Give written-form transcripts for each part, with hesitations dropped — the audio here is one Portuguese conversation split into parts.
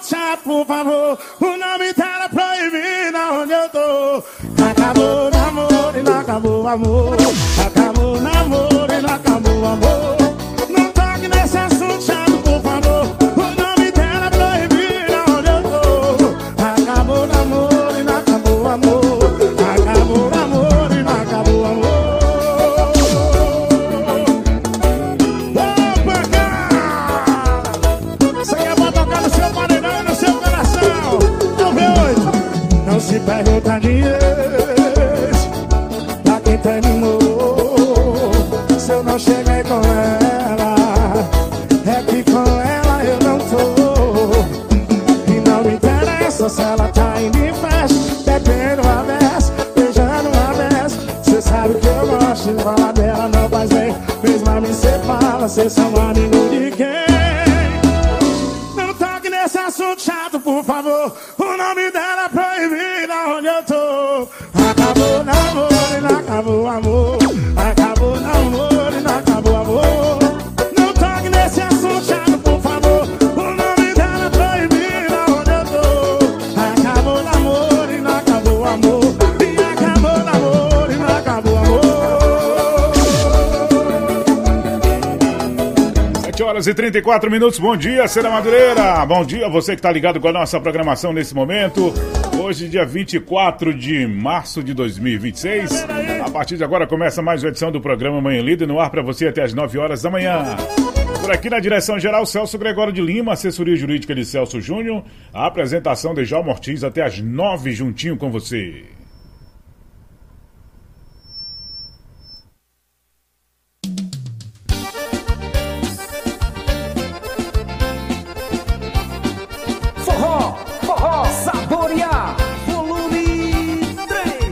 chato, por favor. O nome dela proibido onde eu tô. Acabou o namoro e não acabou o amor. Acabou o namoro e não acabou o amor. Não toque nesse assunto chato, por favor. O nome dela é proibido onde eu tô. Acabou o namoro e não acabou o amor. Acabou o namoro e não acabou o amor. Opa, cara! Isso aqui é pra tocar no seu paredão e no seu coração. Não vê hoje. Não se pergunta dias pra quem terminou. Se eu não cheguei com ela, é que com ela eu não tô. E não me interessa se ela tá indo em festa, bebendo uma vez, beijando uma vez. Cê sabe que eu gosto de falar dela, não faz bem. Mesmo a mim cê fala, cê são amigo de quem? Não toque nesse assunto chato, por favor. O nome dela é proibido onde eu tô. Acabou o namoro e não acabou o amor. Acabou o namoro e não acabou o amor. Não toque nesse assunto chato, por favor. O nome dela é proibido onde eu tô. Acabou o namoro e não acabou o amor. E acabou o namoro e não acabou o amor. 7h34, bom dia, Cera Madureira. Bom dia, você que está ligado com a nossa programação nesse momento. Hoje, dia 24 de março de 2026. A partir de agora começa mais uma edição do programa Manhã Líder, no ar para você até as 9 horas da manhã. Por aqui na direção geral, Celso Gregório de Lima, assessoria jurídica de Celso Júnior. A apresentação de Djalma Ortiz até as 9, juntinho com você. Forró, saborear, volume 3.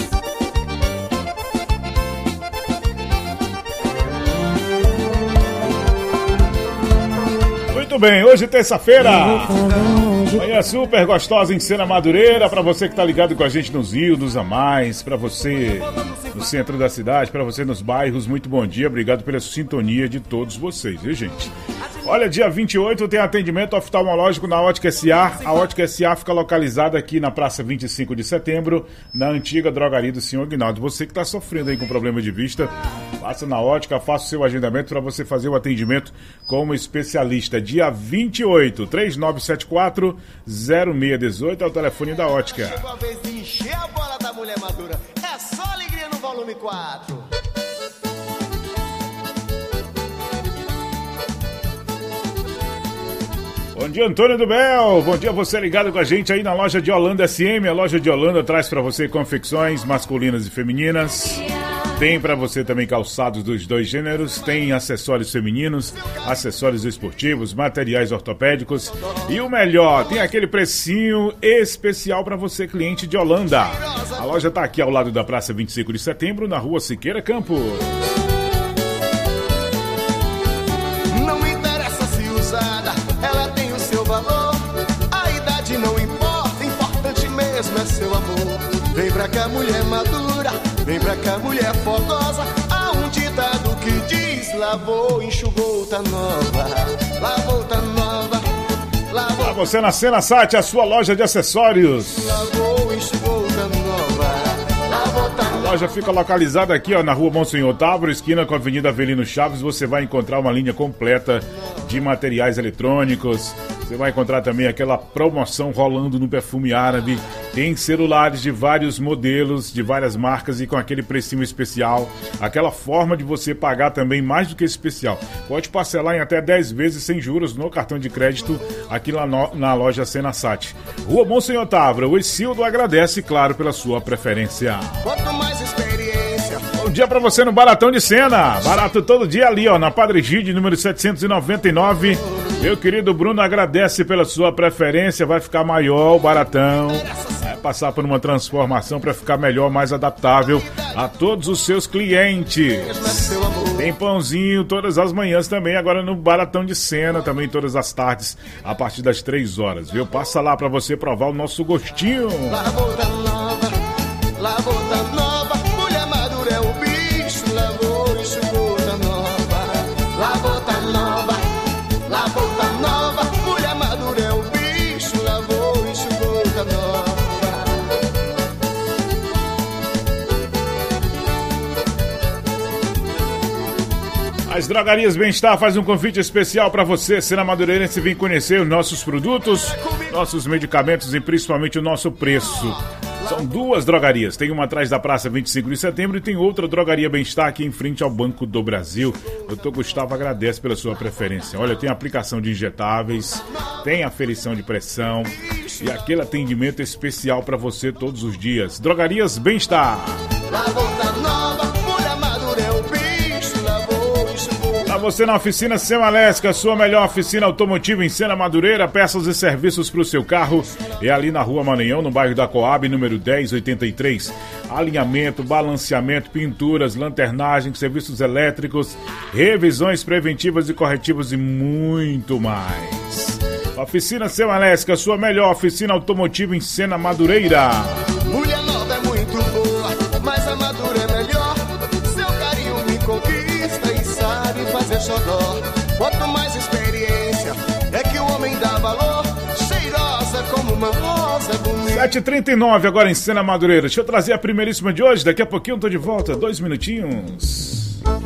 Muito bem, hoje terça-feira. Manhã super gostosa em Cera Madureira. Pra você que tá ligado com a gente nos rios, nos amais, pra você no centro da cidade, pra você nos bairros, muito bom dia. Obrigado pela sintonia de todos vocês, viu, gente? Olha, dia 28 tem atendimento oftalmológico na Ótica SA. A Ótica SA fica localizada aqui na Praça 25 de Setembro, na antiga drogaria do Senhor Aguinaldo. Você que está sofrendo aí com problema de vista, passa na Ótica, faça o seu agendamento para você fazer o atendimento como especialista. Dia 28, 3974-0618 é o telefone da Ótica. Chegou a vez de encher a bola da mulher madura. É só alegria no volume 4. Bom dia, Antônio do Bel. Bom dia, você ligado com a gente aí na loja de Holanda SM. A loja de Holanda traz para você confecções masculinas e femininas. Tem para você também calçados dos dois gêneros. Tem acessórios femininos, acessórios esportivos, materiais ortopédicos. E o melhor, tem aquele precinho especial para você, cliente de Holanda. A loja está aqui ao lado da Praça 25 de Setembro, na Rua Siqueira Campos. Não interessa se usada, ela tem o seu valor. A idade não importa, importante mesmo é seu amor. Vem pra cá, mulher madura, vem pra cá, mulher fogosa. Há um ditado que diz: lavou, enxugou, tá nova. Lavou, tá nova. Lavou. Pra você na Cena Sat, a sua loja de acessórios. Lavou, enxugou, tá nova. Lavou, tá nova. A loja fica localizada aqui, ó, na Rua Monsenhor Távora, esquina com a Avenida Avelino Chaves. Você vai encontrar uma linha completa de materiais eletrônicos. Você vai encontrar também aquela promoção rolando no Perfume Árabe. Tem celulares de vários modelos, de várias marcas e com aquele precinho especial. Aquela forma de você pagar também mais do que especial. Pode parcelar em até 10 vezes sem juros no cartão de crédito aqui lá na loja Senasat. Rua Monsenhor Távora, o Exildo agradece, claro, pela sua preferência. Quanto mais experiência. Bom dia pra você no Baratão de Sena. Barato todo dia ali, ó, na Padre Gide, número 799. Meu querido Bruno agradece pela sua preferência. Vai ficar maior o Baratão. Vai passar por uma transformação para ficar melhor, mais adaptável a todos os seus clientes. Tem pãozinho todas as manhãs também, agora no Baratão de Sena, também todas as tardes, a partir das 3 horas, viu? Passa lá para você provar o nosso gostinho. Lavou, tá nova. Lavou, tá nova. Mulher madura é o bicho. Lavou, enxugou, tá nova. Lavou, tá nova. Lavou, tá nova. Mulher madura é o bicho. Drogarias Bem-Estar faz um convite especial para você, Cena Madureirense, vem conhecer os nossos produtos, nossos medicamentos e principalmente o nosso preço. São duas drogarias, tem uma atrás da Praça 25 de Setembro e tem outra Drogaria Bem-Estar aqui em frente ao Banco do Brasil. Dr. Gustavo agradece pela sua preferência. Olha, tem aplicação de injetáveis, tem aferição de pressão e aquele atendimento especial para você todos os dias. Drogarias Bem-Estar. Para você na oficina Semalesc, a sua melhor oficina automotiva em Sena Madureira, peças e serviços para o seu carro. É ali na Rua Maranhão, no bairro da Coab, número 1083. Alinhamento, balanceamento, pinturas, lanternagem, serviços elétricos, revisões preventivas e corretivas e muito mais. Oficina Semalesc, a sua melhor oficina automotiva em Sena Madureira. Mulher nova é muito boa, mas a madura é melhor. Seu carinho me conquista e sabe fazer xodó. Quanto mais experiência é que o homem dá valor. Cheirosa como uma rosa bonita. 7h39 agora em Sena Madureira. Deixa eu trazer a primeiríssima de hoje. Daqui a pouquinho eu tô de volta. 2 minutinhos.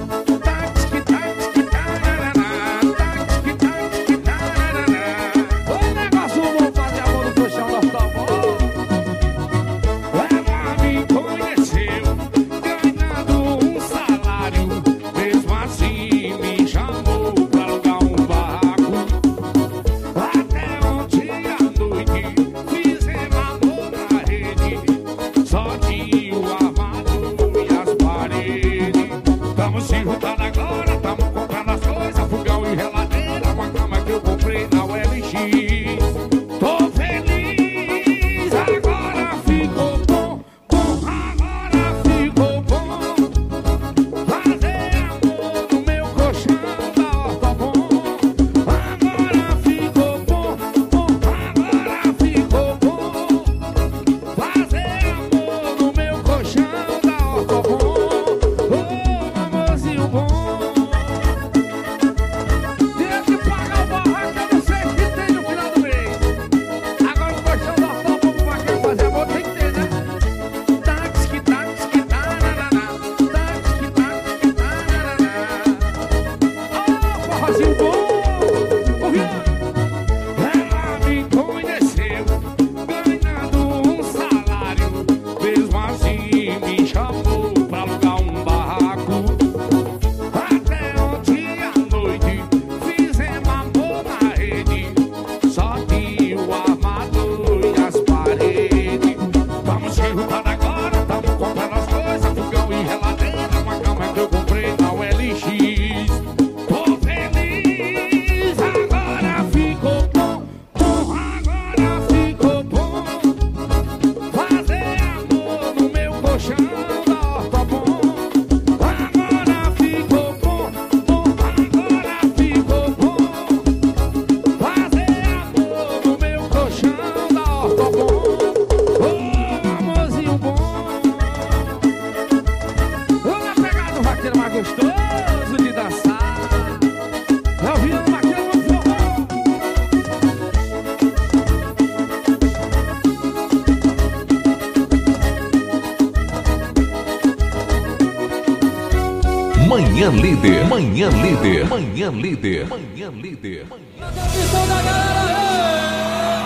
Manhã Líder, Manhã Líder, Manhã Líder, Manhã Líder. Atenção da galera!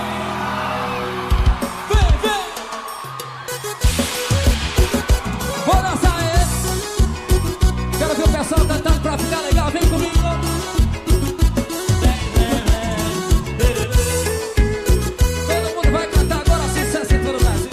Vem, vem! Bora sair! Quero ver o pessoal cantando pra ficar legal, vem comigo! Todo mundo vai cantar agora, sucesso em todo o Brasil!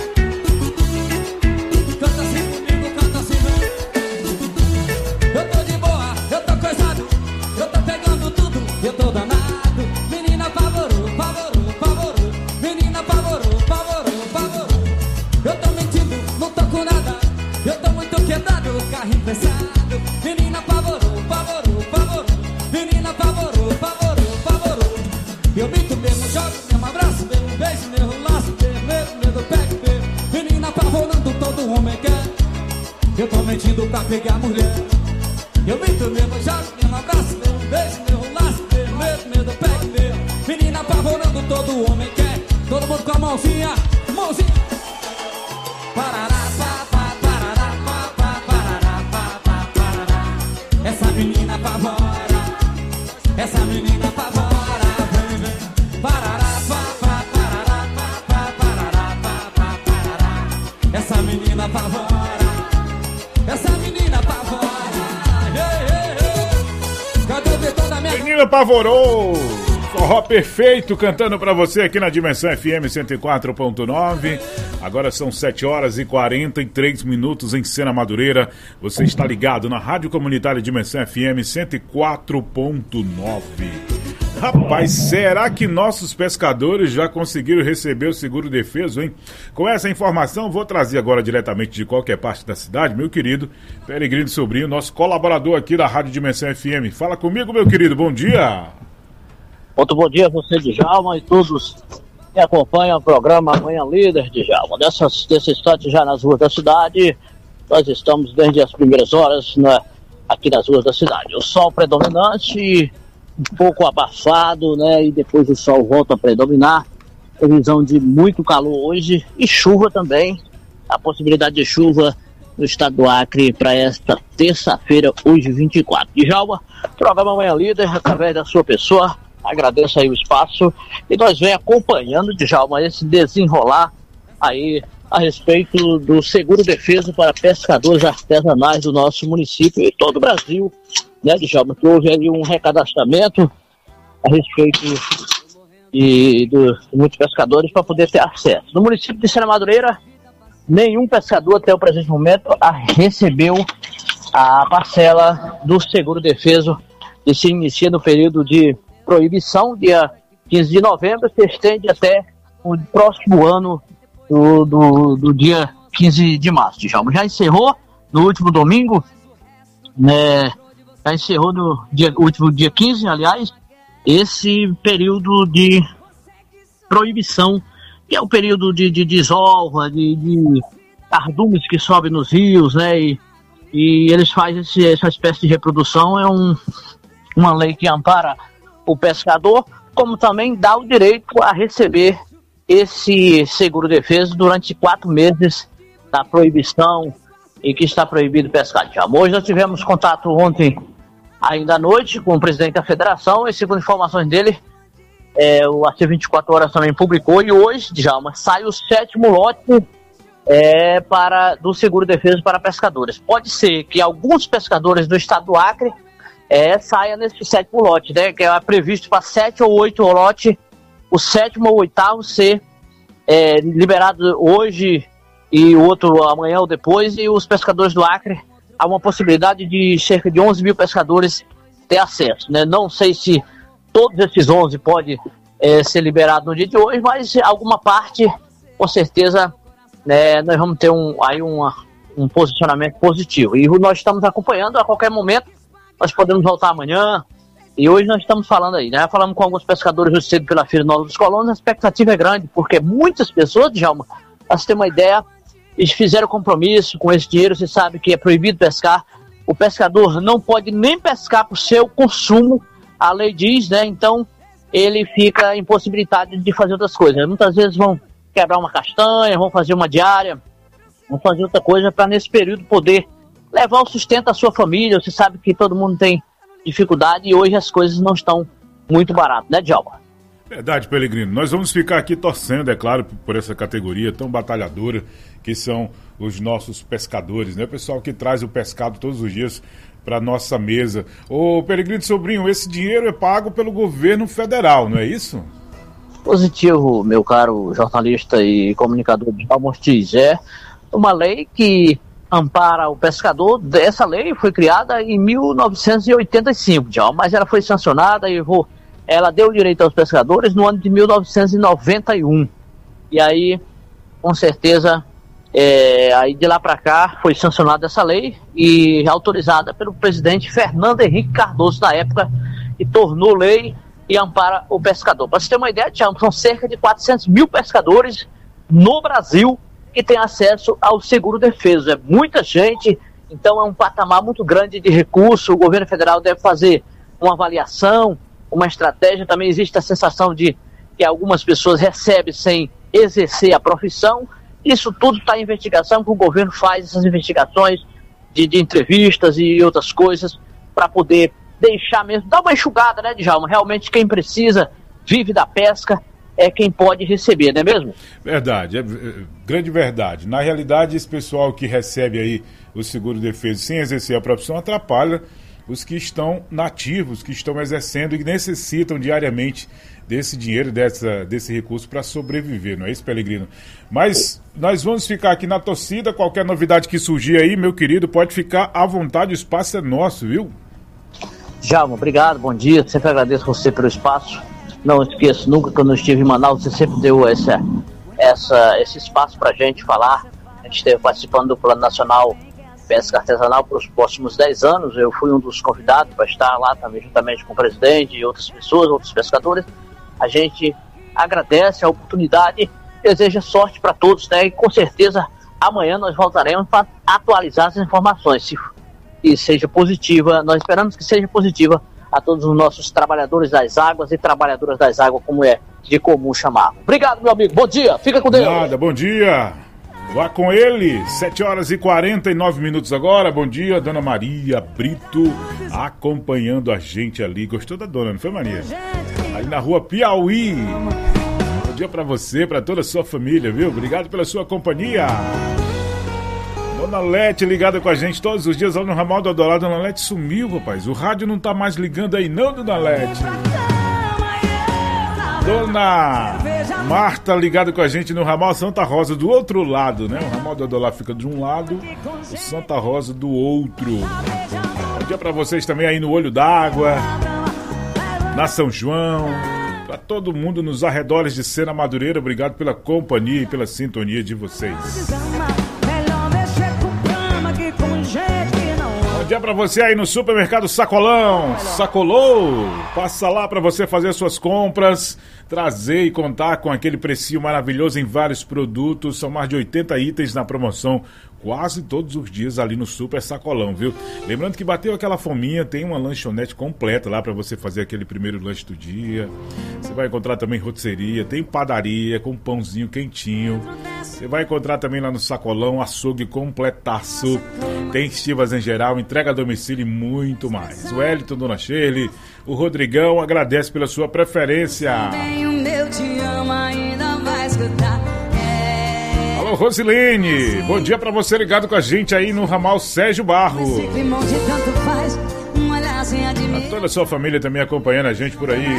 Canta assim comigo, canta assim, vem! Eu tô de boa, eu tô coisado, eu tô pegando tudo, eu tô danado. Menina pavorou, pavorou, pavorou. Menina pavorou, pavorou, pavorou. Eu tô mentindo, não tô com nada. Eu tô muito quebrado, carrinho pesado. Menina pavorou, pavorou, pavorou. Menina pavorou, pavorou, pavorou. Eu minto mesmo, jogo mesmo, abraço mesmo, beijo mesmo, laço mesmo, pego mesmo. Menina apavorando, todo homem quer. Eu tô mentindo pra pegar mulher. Eu minto mesmo, jogo mesmo, abraço mesmo, beijo mesmo, laço mesmo, pego mesmo. Menina apavorando, todo homem quer. Todo mundo com a mãozinha, mãozinha. Parará, pá, pá, parará, pá, pá, parará, pá, pá, parará. Essa menina Essa menina apavora, vem, vem. Parará, pá, pá, parará, pá, pá, parará, pá, pá, parará. Essa menina apavora, essa menina apavora. Cadê o dedo da minha... Menina apavorou! Forró perfeito cantando pra você aqui na Dimensão FM 104.9. Agora são 7 horas e 43 minutos em Sena Madureira. Você está ligado na Rádio Comunitária Dimensão FM 104.9. Rapaz, será que nossos pescadores já conseguiram receber o seguro defeso, hein? Com essa informação, vou trazer agora diretamente de qualquer parte da cidade, meu querido Peregrino Sobrinho, nosso colaborador aqui da Rádio Dimensão FM. Fala comigo, meu querido, bom dia! Muito bom dia a você, Djalma, e todos que acompanham o programa Manhã Líder, Djalma. Desse instante já nas ruas da cidade, nós estamos desde as primeiras horas aqui nas ruas da cidade. O sol predominante, um pouco abafado, né, e depois o sol volta a predominar. Previsão de muito calor hoje e chuva também. A possibilidade de chuva no estado do Acre para esta terça-feira, hoje 24. Djalma, programa Manhã Líder, através da sua pessoa. Agradeço aí o espaço e nós vem acompanhando, Djalma, esse desenrolar aí a respeito do seguro defeso para pescadores artesanais do nosso município e todo o Brasil, né, Djalma, que houve ali um recadastramento a respeito de muitos pescadores para poder ter acesso. No município de Sena Madureira, nenhum pescador até o presente momento recebeu a parcela do seguro defeso que se inicia no período de proibição, dia 15 de novembro, se estende até o próximo ano do dia 15 de março. Já encerrou no último domingo, né? Já encerrou no último dia 15, aliás, esse período de proibição, que é o período de desova, de cardumes que sobem nos rios, né? E eles fazem essa espécie de reprodução. É uma lei que ampara o pescador, como também dá o direito a receber esse seguro defeso durante 4 meses da proibição e que está proibido pescar. Hoje nós tivemos contato ontem, ainda à noite, com o presidente da federação, e segundo informações dele, o AC 24 Horas também publicou, e hoje, Djalma, sai o 7º lote do seguro defeso para pescadores. Pode ser que alguns pescadores do estado do Acre saia nesse 7º lote, né, que é previsto para 7 ou 8 lotes, o 7º ou 8º ser liberado hoje e o outro amanhã ou depois, e os pescadores do Acre, há uma possibilidade de cerca de 11 mil pescadores ter acesso, né? Não sei se todos esses 11 podem ser liberados no dia de hoje, mas alguma parte, com certeza, né, nós vamos ter um posicionamento positivo, e nós estamos acompanhando a qualquer momento. Nós podemos voltar amanhã, e hoje nós estamos falando aí, né? Falamos com alguns pescadores hoje cedo pela Feira Nova dos Colonos. A expectativa é grande, porque muitas pessoas, Djalma, para você ter uma ideia, eles fizeram compromisso com esse dinheiro. Você sabe que é proibido pescar, o pescador não pode nem pescar para o seu consumo, a lei diz, né? Então ele fica impossibilitado de fazer outras coisas. Muitas vezes vão quebrar uma castanha, vão fazer uma diária, vão fazer outra coisa para nesse período poder levar o sustento à sua família. Você sabe que todo mundo tem dificuldade e hoje as coisas não estão muito baratas, né, Djalma? Verdade, Peregrino. Nós vamos ficar aqui torcendo, é claro, por essa categoria tão batalhadora que são os nossos pescadores, né? O pessoal que traz o pescado todos os dias para nossa mesa. Ô, Peregrino Sobrinho, esse dinheiro é pago pelo governo federal, não é isso? Positivo, meu caro jornalista e comunicador Djalma Ortiz. É uma lei que ampara o pescador. Essa lei foi criada em 1985, mas ela foi sancionada e ela deu direito aos pescadores no ano de 1991. E aí, com certeza, aí de lá para cá foi sancionada essa lei e autorizada pelo presidente Fernando Henrique Cardoso na época, e tornou lei e ampara o pescador. Para você ter uma ideia, são cerca de 400 mil pescadores no Brasil que tem acesso ao seguro defeso. É muita gente, então é um patamar muito grande de recurso. O governo federal deve fazer uma avaliação, uma estratégia. Também existe a sensação de que algumas pessoas recebem sem exercer a profissão. Isso tudo está em investigação, que o governo faz essas investigações de entrevistas e outras coisas para poder deixar mesmo, dar uma enxugada, né, Djalma? Realmente quem precisa, vive da pesca, é quem pode receber, não é mesmo? Verdade, grande verdade. Na realidade, esse pessoal que recebe aí o seguro-defeso sem exercer a profissão atrapalha os que estão nativos, que estão exercendo e necessitam diariamente desse dinheiro, desse recurso para sobreviver, não é isso, Pelegrino? Mas nós vamos ficar aqui na torcida, qualquer novidade que surgir aí, meu querido, pode ficar à vontade, o espaço é nosso, viu? Djalma, obrigado, bom dia, sempre agradeço você pelo espaço. Não esqueço nunca que eu não estive em Manaus, você sempre deu esse espaço pra gente falar. A gente esteve participando do Plano Nacional Pesca Artesanal para os próximos 10 anos. Eu fui um dos convidados para estar lá também, juntamente com o presidente e outras pessoas, outros pescadores. A gente agradece a oportunidade, deseja sorte para todos, né? E com certeza amanhã nós voltaremos para atualizar as informações. E seja positiva, nós esperamos que seja positiva a todos os nossos trabalhadores das águas e trabalhadoras das águas, como é de comum chamar. Obrigado, meu amigo. Bom dia. Fica com Deus. Nada, bom dia. Vá com ele. 7h49 agora. Bom dia, Dona Maria Brito, acompanhando a gente ali. Gostou da dona, não foi, Maria? Ali na rua Piauí. Bom dia pra você, pra toda a sua família, viu? Obrigado pela sua companhia. Dona Lete ligada com a gente todos os dias lá no ramal do Adorado. Dona Lete sumiu, rapaz. O rádio não tá mais ligando aí não, Dona Lete. Dona Marta ligada com a gente no ramal Santa Rosa do outro lado, né? O ramal do Adorado fica de um lado, o Santa Rosa do outro. Bom dia pra vocês também aí no Olho d'Água, na São João, pra todo mundo nos arredores de Sena Madureira. Obrigado pela companhia e pela sintonia de vocês. Bom dia pra você aí no supermercado Sacolão. Sacolou! Passa lá pra você fazer suas compras, trazer e contar com aquele precinho maravilhoso em vários produtos. São mais de 80 itens na promoção quase todos os dias ali no Super Sacolão, viu? Lembrando que bateu aquela fominha, tem uma lanchonete completa lá pra você fazer aquele primeiro lanche do dia. Você vai encontrar também rotisseria, tem padaria com pãozinho quentinho. Você vai encontrar também lá no Sacolão açougue completaço. Tem estivas em geral, entrega a domicílio e muito mais. O Wellington, Dona Shirley, o Rodrigão agradece pela sua preferência. Alô, Rosilene, bom dia pra você ligado com a gente aí no ramal Sérgio Barro. A toda a sua família também acompanhando a gente por aí.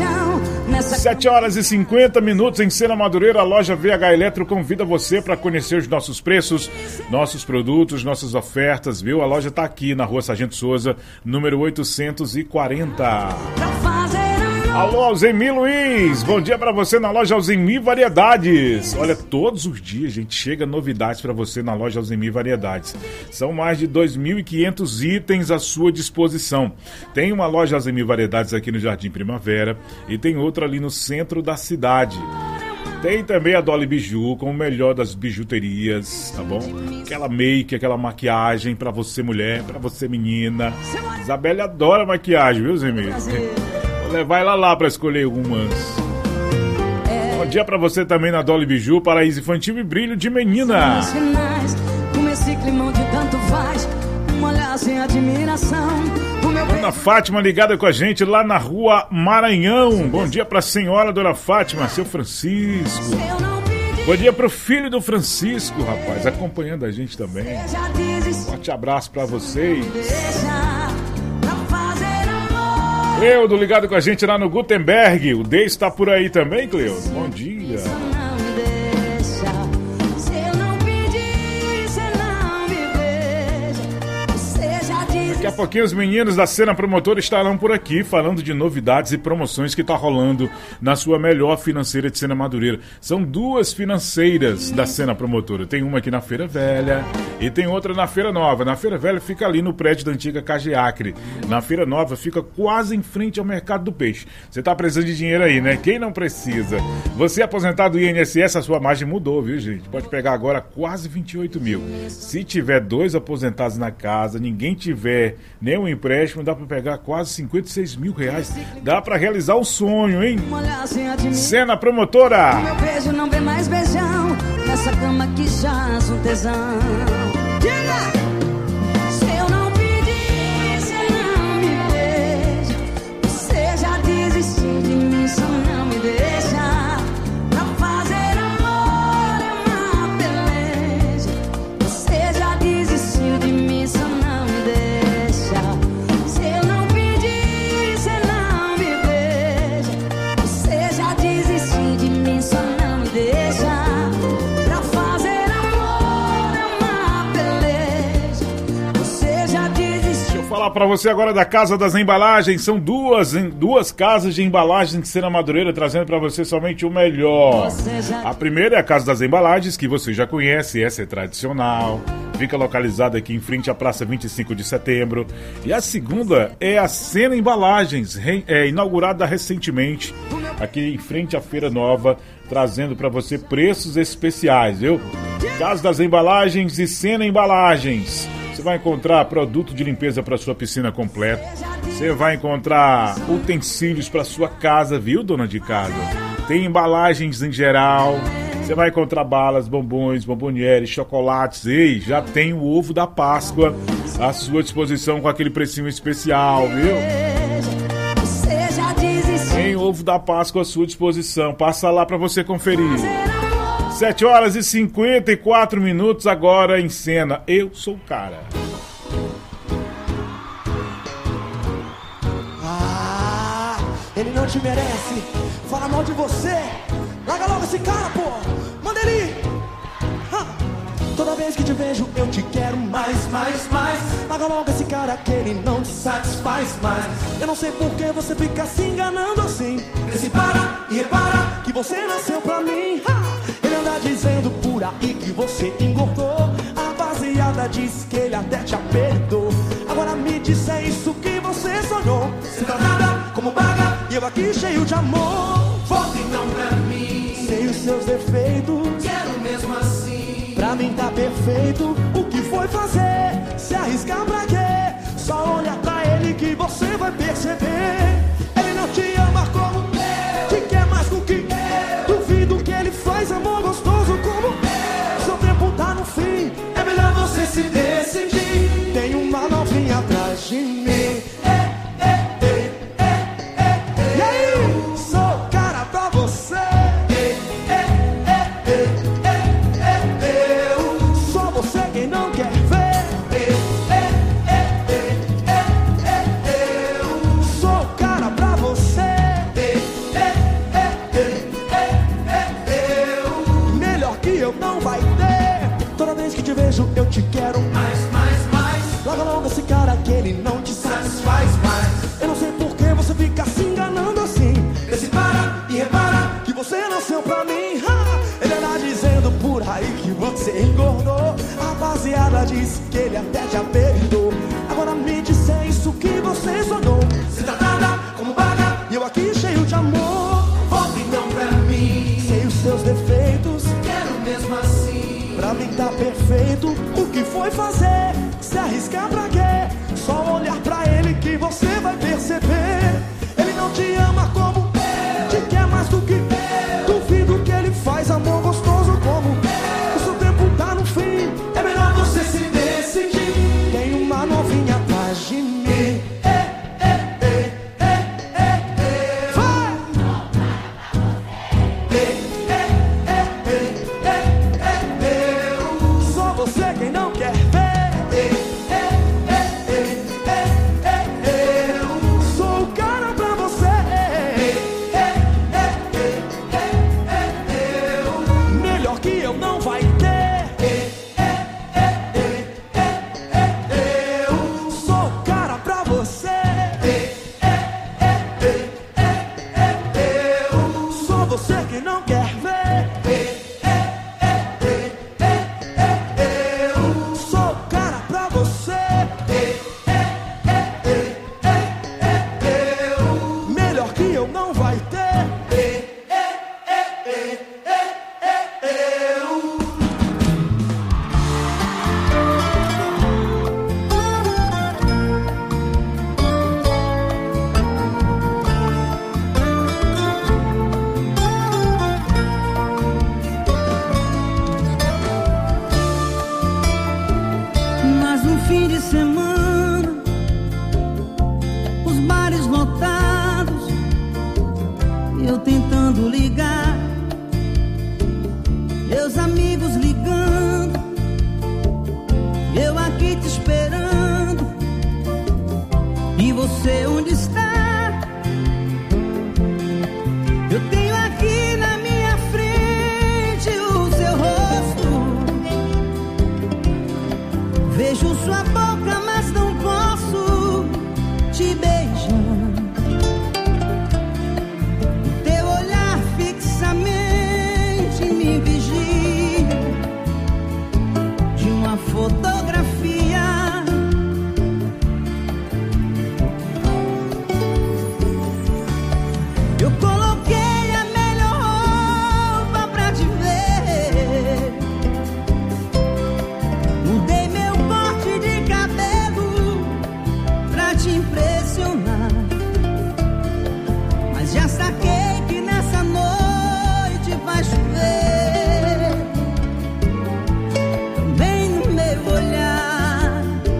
7h50 em Sena Madureira. A loja VH Eletro convida você para conhecer os nossos preços, nossos produtos, nossas ofertas, viu? A loja tá aqui na rua Sargento Souza, número 840. Alô, Alzemi Luiz, bom dia pra você na loja Alzemi Variedades. Olha, todos os dias, gente, chega novidades pra você na loja Alzemi Variedades. São mais de 2.500 itens à sua disposição. Tem uma loja Alzemi Variedades aqui no Jardim Primavera e tem outra ali no centro da cidade. Tem também a Dolly Biju com o melhor das bijuterias, tá bom? Aquela make, aquela maquiagem pra você mulher, pra você menina. Isabelle adora maquiagem, viu, Zemi? Vou levar ela lá pra escolher algumas. Bom dia pra você também na Dolly Biju, Paraíso Infantil e Brilho de Menina. Dona Fátima ligada com a gente lá na rua Maranhão. Bom dia pra senhora Dona Fátima, seu Francisco. Bom dia pro filho do Francisco, rapaz, acompanhando a gente também. Forte abraço pra vocês. Cleudo ligado com a gente lá no Gutenberg. O Dei está por aí também, Cleudo. Bom dia. Daqui a pouquinho os meninos da Sena Promotora estarão por aqui falando de novidades e promoções que está rolando na sua melhor financeira de Sena Madureira. São duas financeiras da Sena Promotora. Tem uma aqui na Feira Velha e tem outra na Feira Nova. Na Feira Velha fica ali no prédio da antiga Cageacre. Na Feira Nova fica quase em frente ao Mercado do Peixe. Você está precisando de dinheiro aí, né? Quem não precisa? Você aposentado do INSS, a sua margem mudou, viu, gente? Pode pegar agora quase 28 mil. Se tiver 2 aposentados na casa, ninguém tiver nenhum empréstimo, dá pra pegar quase 56 mil reais. Dá pra realizar um sonho, hein? Sena Promotora. Meu beijo não vem mais beijão nessa cama que jaz um tesão. Diga! Se eu não pedir, você não me Falar pra você agora da Casa das Embalagens. São duas casas de embalagens de Sena Madureira, trazendo pra você somente o melhor. A primeira é a Casa das Embalagens, que você já conhece, essa é tradicional. Fica localizada aqui em frente à Praça 25 de Setembro. E a segunda é a Sena Embalagens, inaugurada recentemente, aqui em frente à Feira Nova, trazendo para você preços especiais, viu? Casa das Embalagens e Sena Embalagens. Você vai encontrar produto de limpeza para sua piscina completa. Você vai encontrar utensílios para sua casa, viu, dona de casa? Tem embalagens em geral. Você vai encontrar balas, bombons, bombonières, chocolates. Ei, já tem o ovo da Páscoa à sua disposição com aquele precinho especial, viu? Tem ovo da Páscoa à sua disposição. Passa lá para você conferir. 7h54 agora em Sena. Eu sou o cara. Ah, ele não te merece. Fala mal de você. Larga logo esse cara, pô. Manda ele ir. Toda vez que te vejo eu te quero mais, mais, mais. Larga logo esse cara que ele não te satisfaz mais. Eu não sei por que você fica se enganando assim. Se para e repara que você nasceu pra mim. Ele anda dizendo por aí que você engordou. A rapaziada diz que ele até te apertou. Agora me diz, é isso que você sonhou. Você tá nada como baga e eu aqui cheio de amor. Volta então pra mim. Sei os seus defeitos, quero mesmo assim. Pra mim tá perfeito. O que foi fazer? Se arriscar pra quê? Só olha pra ele que você vai perceber. Ele não te ama como eu. Te quer mais do que eu. Duvido que ele faz amor gostoso como eu. Seu tempo tá no fim. É melhor você se decidir. Tem uma novinha atrás de mim. E aí? Sou cara pra você. Só você quem não quer ver. Sou cara pra você. Melhor que eu não vai ter. Toda vez que te vejo eu te quero mais, mais, mais. Logo logo esse cara que ele não te satisfaz mais. Eu não sei por que você fica se enganando assim. Esse para e repara que você nasceu pra mim. Ele anda dizendo por aí que você engordou. A rapaziada diz que ele até te apertou. Agora me diz, é isso que você sonhou. Você tá nada como baga e eu aqui cheio de amor. Volta então pra mim. Sei os seus defeitos, quero mesmo assim. Pra mim tá perfeito. O que foi fazer? Se arriscar pra quê? Só olhar pra ele que você vai perceber. Ele não te ama como eu. Te quer mais do que eu. Duvido que ele faz amor gostoso como eu. O seu tempo tá no fim. É melhor você se decidir. Tem uma novinha atrás de mim. Só você quem não quer ver. Sou o cara pra você. Melhor que eu não vai ter. Sou o cara pra você. Só você que não quer ver. Sou o cara pra você. Melhor que eu não vai ter. Mas no fim de semana, os bares lotados, eu tentando ligar, meus amigos ligando, eu aqui te esperando. E você onde está? Eu tenho aqui na minha frente o seu rosto. Vejo sua boca, mas não posso Eu coloquei a melhor roupa pra te ver. Mudei meu corte de cabelo pra te impressionar. Mas já saquei que nessa noite vai chover. Também no meu olhar.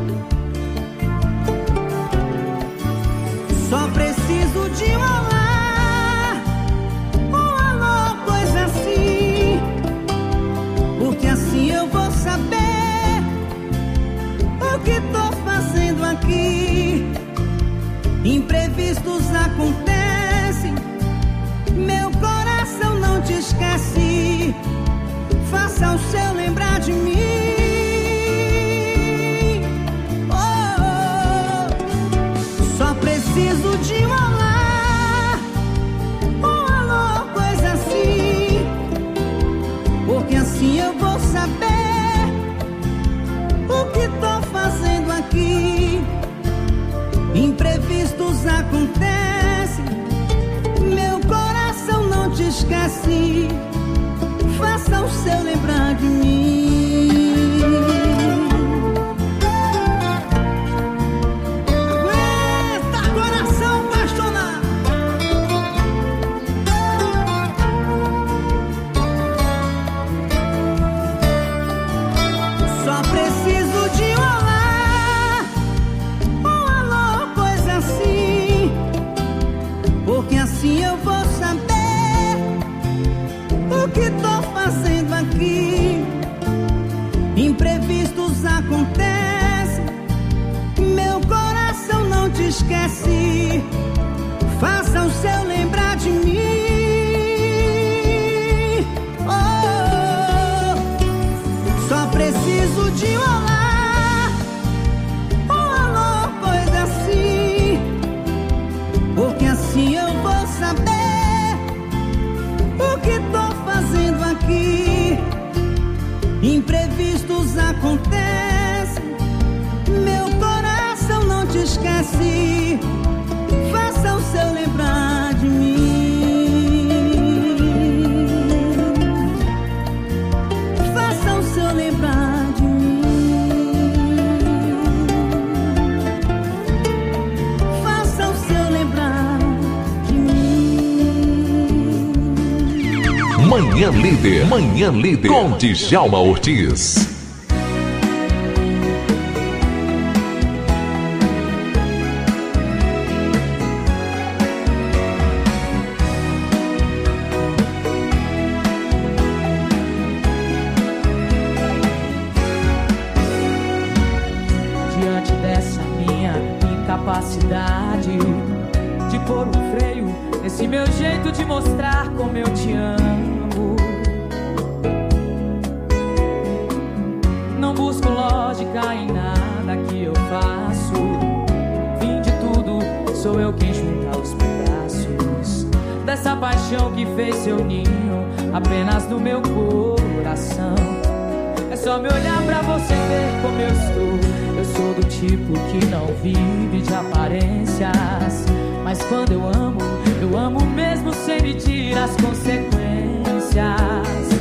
Só preciso de um olá, um alô, coisa assim. Porque assim eu vou saber o que tô fazendo aqui. Imprevistos acontecem, meu coração não te esquece. Faça o seu lembrar de mim. Oh, oh. Só preciso de um olá, um alô, coisa assim. Porque assim eu vou saber o que tô fazendo aqui. Imprevistos acontecem, meu coração não te esquece. Faça o seu lembrar de mim. Aguenta, coração apaixonado. Só preciso de um olá, um alô, coisa assim. Porque assim eu vou saber o que tô fazendo aqui. Imprevistos acontecem, meu coração não te esquece. Faça o seu lembrar de mim. Oh, oh, oh. Só preciso de um olá, um alô, coisa assim. Porque assim eu vou saber o que tô fazendo aqui. Imprevistos acontecem, meu coração não te esquece. Faça o seu lembrar de mim. Faça o seu lembrar de mim. Faça o seu lembrar de mim. Manhã Líder. Manhã Líder. Com Djalma Ortiz. Diante dessa minha incapacidade de pôr um freio nesse meu jeito de mostrar como eu te amo, não busco lógica em nada que eu faço. Fim de tudo, sou eu quem junta os pedaços dessa paixão que fez seu ninho apenas no meu coração. É só me olhar pra você ver como eu estou. Eu sou do tipo que não vive de aparências, mas quando eu amo mesmo sem medir as consequências.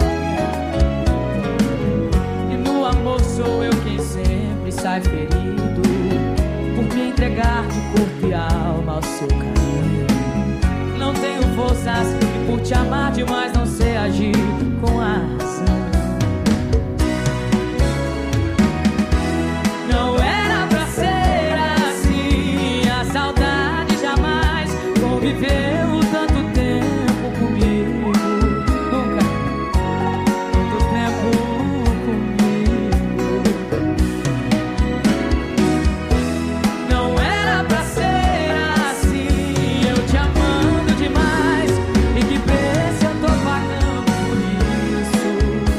E no amor sou eu quem sempre sai ferido por me entregar de corpo e alma ao seu caminho. Não tenho forças e por te amar demais não sei agir com a razão. Não era pra ser assim, a saudade jamais conviveu tanto tempo comigo. Nunca, tanto tempo comigo. Não era pra ser assim, eu te amando demais. E que preço eu tô pagando por isso?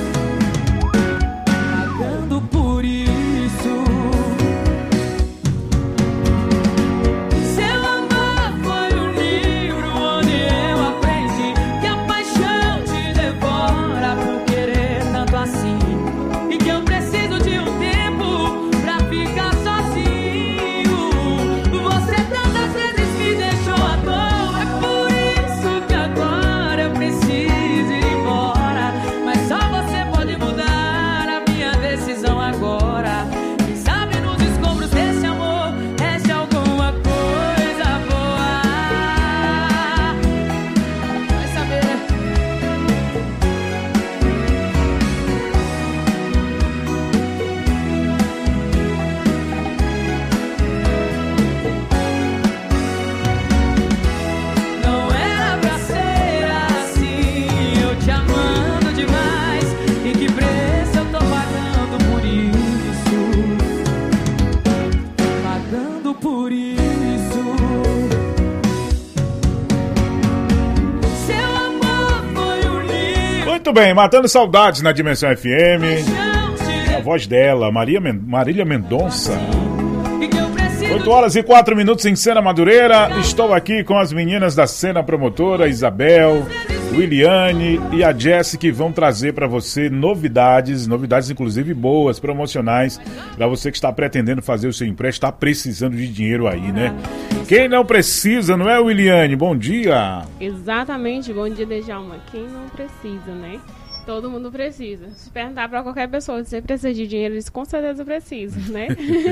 Pagando por isso. Seu amor foi um livro Muito bem, matando saudades na Dimensão FM. A voz dela, Marília Mendonça. 8h04 em Sena Madureira. Estou aqui com as meninas da Sena Promotora, Isabel, Williane e a Jessie, que vão trazer para você novidades inclusive boas, promocionais, para você que está pretendendo fazer o seu empréstimo, está precisando de dinheiro aí, né? Quem não precisa, não é, Williane? Bom dia! Exatamente, bom dia, Djalma. Quem não precisa, né? Todo mundo precisa. Se perguntar para qualquer pessoa se você precisa de dinheiro, eles com certeza precisam, né?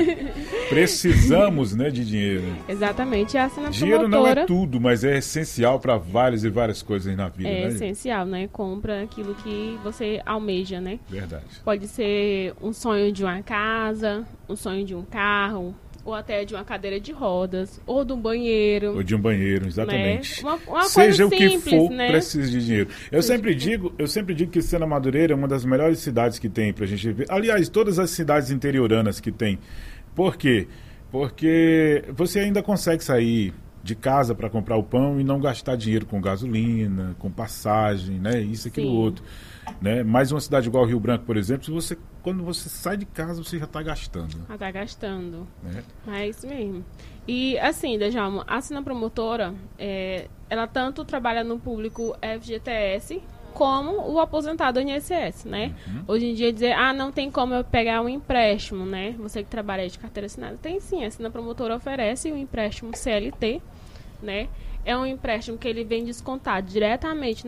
Precisamos, né, de dinheiro. Exatamente. A Sena dinheiro Promotora não é tudo, mas é essencial para várias e várias coisas na vida, é né? essencial, né? Compra aquilo que você almeja, né? Verdade. Pode ser um sonho de uma casa, um sonho de um carro, ou até de uma cadeira de rodas, ou de um banheiro. Ou de um banheiro, exatamente. Né? Uma seja coisa simples, o que for, né? precisa de dinheiro. Eu sempre digo que Sena Madureira é uma das melhores cidades que tem pra gente ver. Aliás, todas as cidades interioranas que tem. Por quê? Porque você ainda consegue sair de casa para comprar o pão e não gastar dinheiro com gasolina, com passagem, né? Isso, aquilo, Sim. outro. Né? Mas uma cidade igual Rio Branco, por exemplo, quando você sai de casa, você já está gastando. Já tá gastando. É. É isso mesmo. E assim, Djalma, a Sena Promotora, ela tanto trabalha no público FGTS como o aposentado INSS, né? Hoje em dia dizer, não tem como eu pegar um empréstimo, né? Você que trabalha de carteira assinada, tem sim. A Sena Promotora oferece um empréstimo CLT, né? É um empréstimo que ele vem descontado diretamente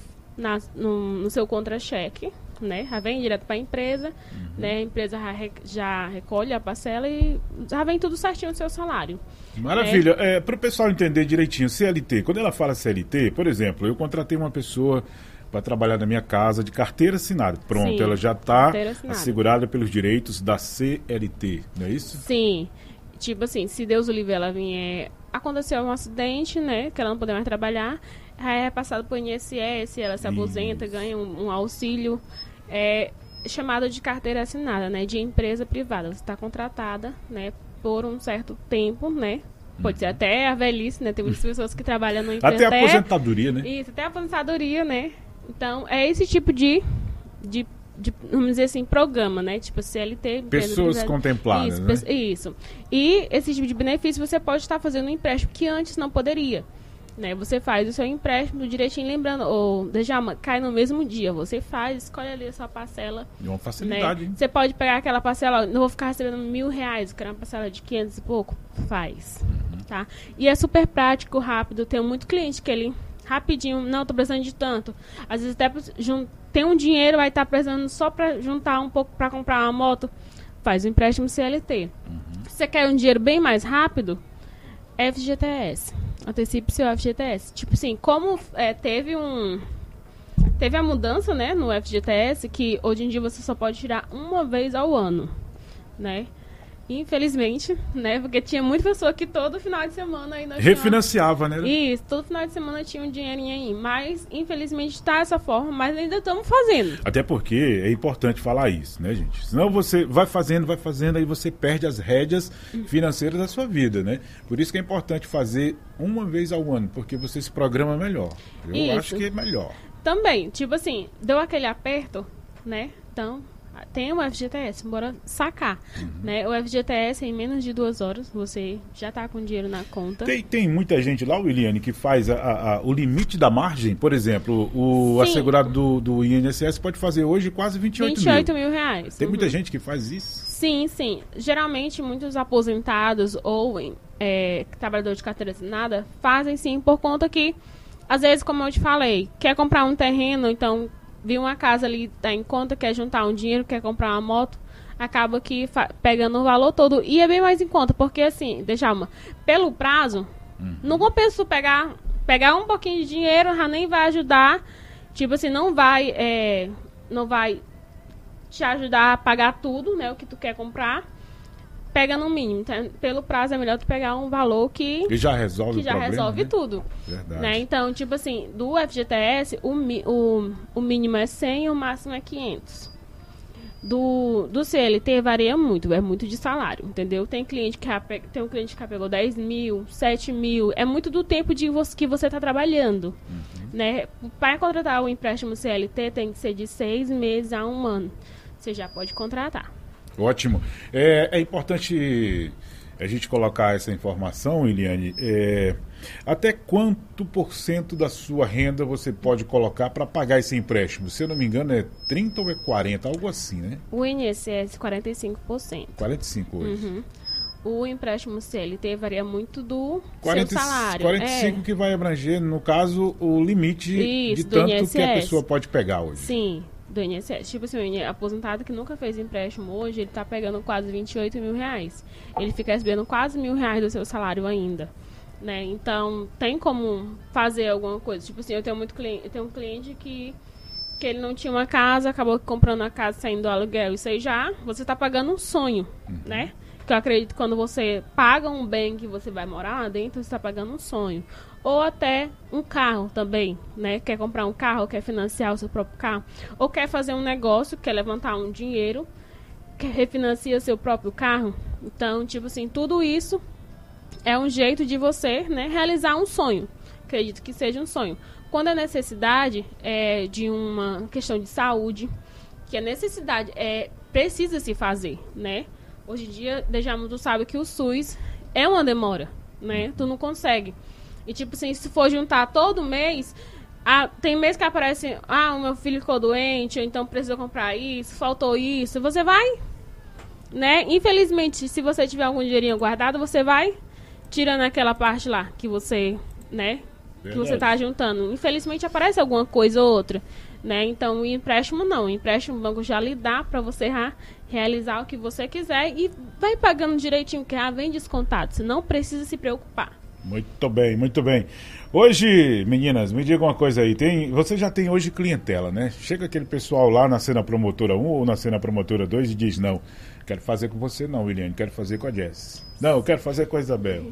no seu contra-cheque, né? Já vem direto para a empresa, né? A empresa já recolhe a parcela e já vem tudo certinho no seu salário. Maravilha. Para o pessoal entender direitinho, CLT, quando ela fala CLT, por exemplo, eu contratei uma pessoa para trabalhar na minha casa de carteira assinada. Pronto, Sim, ela já está assegurada pelos direitos da CLT, não é isso? Sim. Tipo assim, se Deus o livre, ela vier... Aconteceu um acidente, né? Que ela não poder mais trabalhar. Aí é passado por INSS, ela se aposenta, ganha um auxílio chamado de carteira assinada, né? De empresa privada. Você está contratada, né? Por um certo tempo, né? Pode ser até a velhice, né? Tem muitas pessoas que trabalham no empresa. Até a aposentadoria, né? Isso, até a aposentadoria, né? Então, é esse tipo de vamos dizer assim, programa, né? Tipo CLT. Pessoas contempladas, isso, né? Isso. E esse tipo de benefício você pode estar fazendo um empréstimo que antes não poderia. Né? Você faz o seu empréstimo direitinho, lembrando, Djalma, cai no mesmo dia. Você faz, escolhe ali a sua parcela. E uma facilidade, né? Você pode pegar aquela parcela, não vou ficar recebendo R$1.000, quero uma parcela de 500 e pouco. Faz. Tá? E é super prático, rápido. Tenho muito cliente que ele, rapidinho, não, tô precisando de tanto. Às vezes até tem um dinheiro, vai estar precisando só para juntar um pouco para comprar uma moto. Faz o empréstimo CLT. Se você quer um dinheiro bem mais rápido, FGTS. Antecipe seu FGTS. Tipo assim, como teve a mudança, né, no FGTS, que hoje em dia você só pode tirar uma vez ao ano, né? Infelizmente, né, porque tinha muita pessoa que todo final de semana ainda refinanciava, né? Isso, todo final de semana tinha um dinheirinho aí, mas infelizmente está dessa forma, mas ainda estamos fazendo. Até porque é importante falar isso, né, gente? Senão você vai fazendo, aí você perde as rédeas financeiras da sua vida, né? Por isso que é importante fazer uma vez ao ano, porque você se programa melhor. Eu acho que é melhor. Também, tipo assim, deu aquele aperto, né? Então, tem o FGTS, bora sacar, né? O FGTS, em menos de 2 horas, você já está com dinheiro na conta. Tem muita gente lá, Williane, que faz o limite da margem. Por exemplo, o assegurado do INSS pode fazer hoje quase 28 mil reais. Tem muita gente que faz isso? Sim, sim. Geralmente, muitos aposentados ou trabalhadores de carteira assinada fazem sim, por conta que, às vezes, como eu te falei, quer comprar um terreno, então... viu uma casa ali, tá em conta, quer juntar um dinheiro, quer comprar uma moto, acaba que pegando o valor todo. E é bem mais em conta, porque assim, Djalma, pelo prazo, não compensa pegar um pouquinho de dinheiro, já nem vai ajudar, tipo assim, não vai te ajudar a pagar tudo, né, o que tu quer comprar. Pega no mínimo. Então, pelo prazo é melhor tu pegar um valor que já resolve que já problema, resolve né? tudo. Verdade. Né? Então, tipo assim, do FGTS, o mínimo é 100 e o máximo é 500. Do CLT varia muito, é muito de salário, entendeu? Tem um cliente que já pegou 10 mil, 7 mil, é muito do tempo que você está trabalhando, né? Para contratar o empréstimo CLT tem que ser de 6 meses a 1 ano, você já pode contratar. Ótimo. É importante a gente colocar essa informação, Eliane, até quanto % da sua renda você pode colocar para pagar esse empréstimo? Se eu não me engano, é 30 ou é 40, algo assim, né? O INSS, 45%. 45 hoje. O empréstimo CLT varia muito do seu salário. 45 que vai abranger, no caso, o limite de tanto INSS. que a pessoa pode pegar hoje. Sim, do INSS. Tipo assim, o aposentado que nunca fez empréstimo hoje, ele tá pegando quase 28 mil reais. Ele fica recebendo quase R$1.000 do seu salário ainda. Né? Então, tem como fazer alguma coisa. Tipo assim, eu tenho um cliente que ele não tinha uma casa, acabou comprando a casa saindo do aluguel. Isso aí você tá pagando um sonho, né? Que eu acredito que quando você paga um bem que você vai morar lá dentro, você está pagando um sonho. Ou até um carro também, né? Quer comprar um carro, quer financiar o seu próprio carro. Ou quer fazer um negócio, quer levantar um dinheiro, quer refinanciar o seu próprio carro. Então, tipo assim, tudo isso é um jeito de você, né, realizar um sonho. Acredito que seja um sonho. Quando a necessidade é de uma questão de saúde, que a necessidade precisa se fazer, né? Hoje em dia, Djalma, tu sabe que o SUS é uma demora, né? Tu não consegue. E, tipo assim, se for juntar todo mês, tem mês que aparece, o meu filho ficou doente, ou então precisa comprar isso, faltou isso. Você vai, né? Infelizmente, se você tiver algum dinheirinho guardado, você vai tirando aquela parte lá que você, né? Verdade. Que você tá juntando. Infelizmente, aparece alguma coisa ou outra, né? Então, o empréstimo não. O empréstimo, o banco já lhe dá para você realizar o que você quiser e vai pagando direitinho, que vem descontado. Você não precisa se preocupar. Muito bem, muito bem. Hoje, meninas, me diga uma coisa aí. Você já tem hoje clientela, né? Chega aquele pessoal lá na Cena Promotora 1 ou na Cena Promotora 2 e diz, não, quero fazer com você não, Eliane, quero fazer com a Jess. Não, eu quero fazer com a Isabel.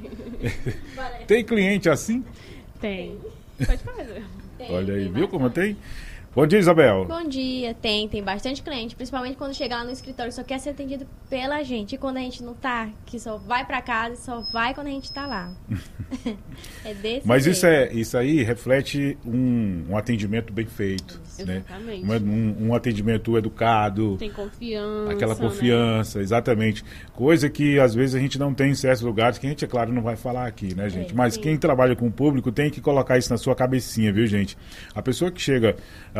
Tem cliente assim? Tem. Pode fazer. Olha aí, viu como tem? Bom dia, Isabel. Bom dia, tem bastante cliente, principalmente quando chega lá no escritório, só quer ser atendido pela gente. E quando a gente não tá, que só vai pra casa, só vai quando a gente tá lá. É desse Mas jeito. isso aí reflete um atendimento bem feito, né? Exatamente. Um atendimento educado. Tem confiança. Aquela confiança, né? Exatamente. Coisa que às vezes a gente não tem em certos lugares, que a gente, é claro, não vai falar aqui, né, gente? Mas sim. Quem trabalha com o público tem que colocar isso na sua cabecinha, viu, gente? A pessoa que chega